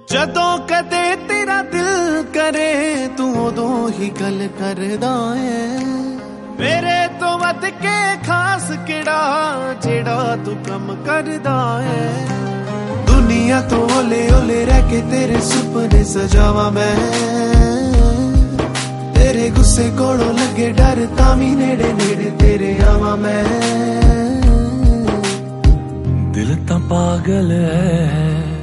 जदों कदे तेरा दिल करे तू उदों ही गल करदा है। मेरे तो वध के खास केड़ा जेड़ा तू कम करदा है। दुनिया तो ओले ओले रह के तेरे सुपने सजावा मैं। तेरे गुस्से कोलों लगे डर तामी नेड़े नेड़े तेरे आवा मैं। दिल ता पागल है,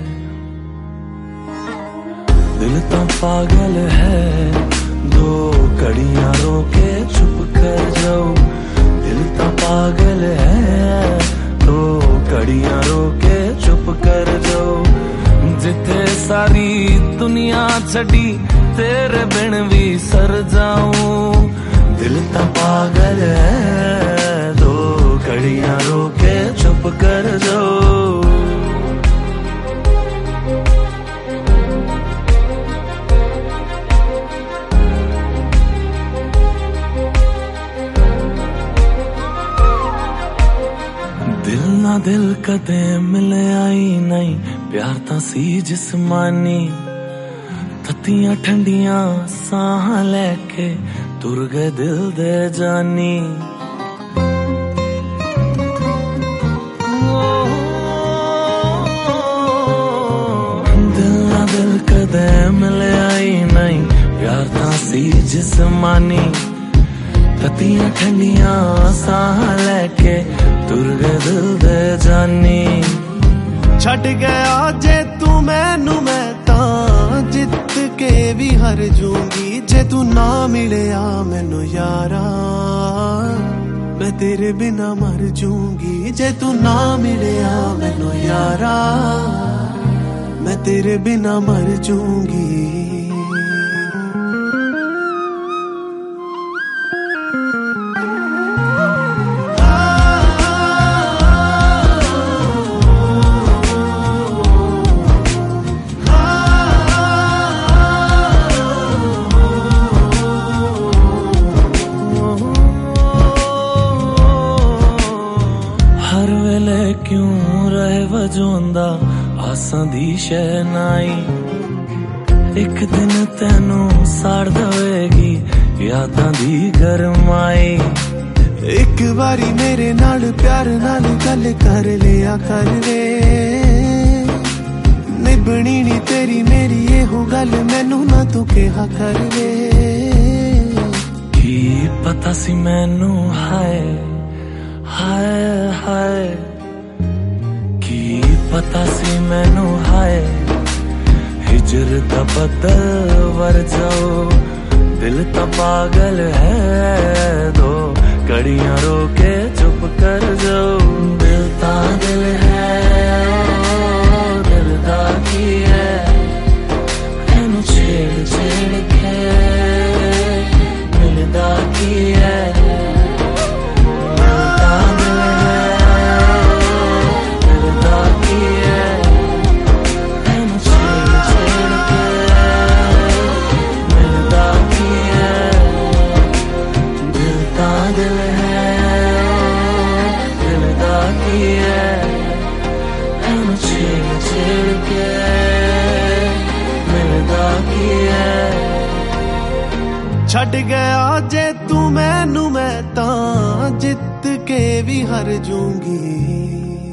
दिल ता पागल है, दो घड़ियां रोके चुप कर जाओ। दिल ता पागल है, दो घड़ियां रोके चुप कर जाओ। जिथे सारी दुनिया छड़ी तेरे बिन भी सर जाऊं। दिल ता पागल है, दो घड़ियां रोके चुप कर जाओ। दिल ना दिल कदे मिलया ही नहीं, प्यार ता सी जिस्मानी। ततियां ठंडियां साह लेके तुर गए दिल दे जानी। दिल ना दिल कदे मिलया ही नहीं, प्यार ता सी जिस्मानी। ततियां ठंडियां साह लेके तुर गए दिल दे जानी। छड़ गया जे तू मैनू मैं तां जित के भी हार जूंगी। जे तू ना मिलिया मैनू यारा मैं तेरे बिना मर जूंगी। जे तू ना मिलिया मैनू यारा मैं तेरे बिना मर जूंगी। हर वेले क्यों रहे वजोंदा आसां दी शहनाई। एक दिन तेनू साड़ दवेगी यादां दी गरमाई। एक बारी मेरे नाल प्यार नाल गल कर लिया कर वे। निभनी नी तेरी मेरी एहो गल मैनू ना तू कहा कर वे। की पता सी मैनू हाय हाय हाय, की पता सी मैनू हाय हिजर दा बदल वर जाओ। दिल ता पागल है, दो घड़ियां रोके चुप कर जाओ। दिल ता दिल है, दिल दा की है, एनू छेड़ छेड़ के मिलदा की है। छड़ गया जे तू मैनू मैं तां जित के भी हार जूंगी।